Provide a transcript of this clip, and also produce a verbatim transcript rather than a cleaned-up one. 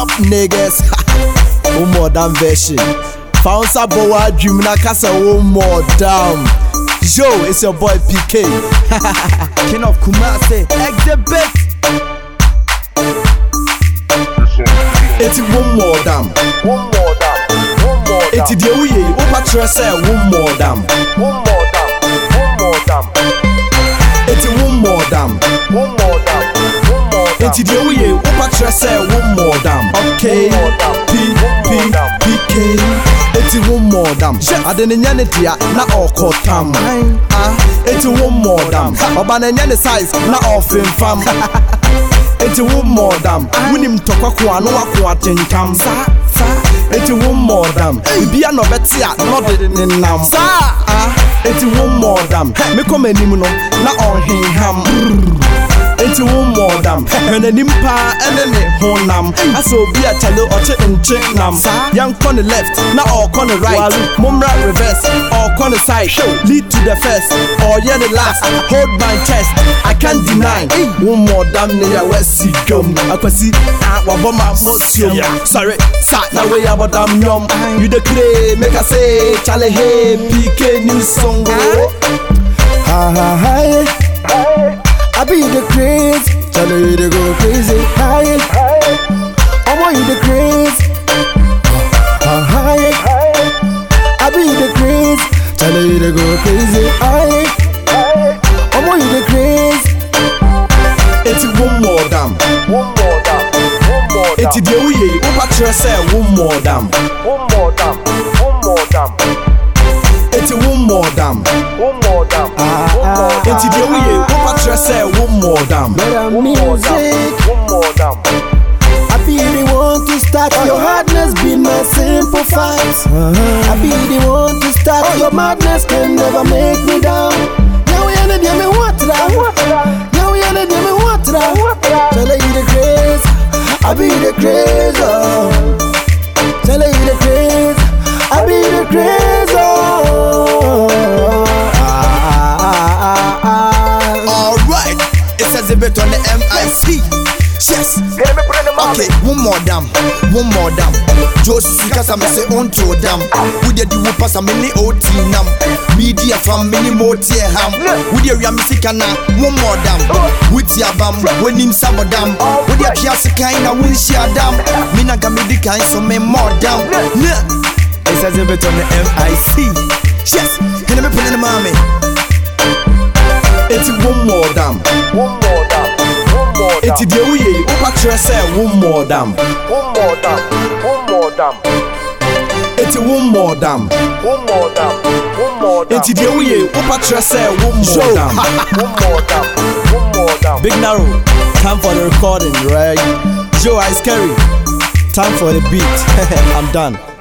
up, niggas? One more damn version. Found some boy dream na kasa one more damn. Yo, it's your boy P K. King of Kumasi, exhibit. It's one more damn. One more damn. One more damn. It's the way you over say one more damn. One more damn. One more damn. It's one more damn. One more damn. One more damn. It's the way you over say one more damn. Okay. P P P K. It's one more damn. I didn't know it yet. Na all caught tam. Ah. It's one more damn. Obana nyane size. Na all fin fam. It's one more damn. When him talk kwa no akwa tenkam. Sa sa. It's one more damn. Bia no betia no de ne nam. Sa ah. It's one more damn. Me come anim no na on hin ham. It's one more damn. And an impa and then it honam. I saw be a chalo or check and check nam. Young corner left, now all corner right. Mumra reverse, or corner side. Lead to the first, or yeah the last. Hold my chest, I can't deny. One more damn near West Sea gum. I can see I want my motion. Sorry, sat now way about damn yum. You the clay, make I say, Charlie, hey, P K new song. Ha ha ha. I be the craze, tell you to go crazy. Hi, I want you the craze. Uh, hi, I be the craze, tell you to go crazy. Hi, I want you the craze. It's one more damn. One more damn. One more damn. It's the way you over say one more damn. One more damn. One more damn. It's one more damn. One more damn. One more damn. It's the way you over say one more damn. Better One more music. damn. One more damn. I be the one to start your hardness, be my simple facts. I be the one to start your madness, can never make me down. Now we are the me what Now we are the me what Tell you the craze, I be the craze. Oh. Tell you the craze, I be the craze. Oh. Ah, ah, ah, ah. Alright, it says a bit on the M I C. Yes. Okay, one more damn, one more damn. Just because I'm say on to damn. With the do pass a mini O T nam. Media from mini motie ham. With the music and one more damn. With your bam, when him sabadam. With the kiasi kind of will share damn. Mina gamidi kind so me more damn. It says a bit on the M I C. Yes, can I be putting the mommy? It's one more damn. One more damn. One more damn. It's the way you over say one more damn. One more damn. One more damn. It's one more damn. One more damn. One more damn. It's the way you over say one more damn. One more damn. One more damn. Big Narrow, time for the recording, right? Joe Ice Carry, time for the beat. I'm done.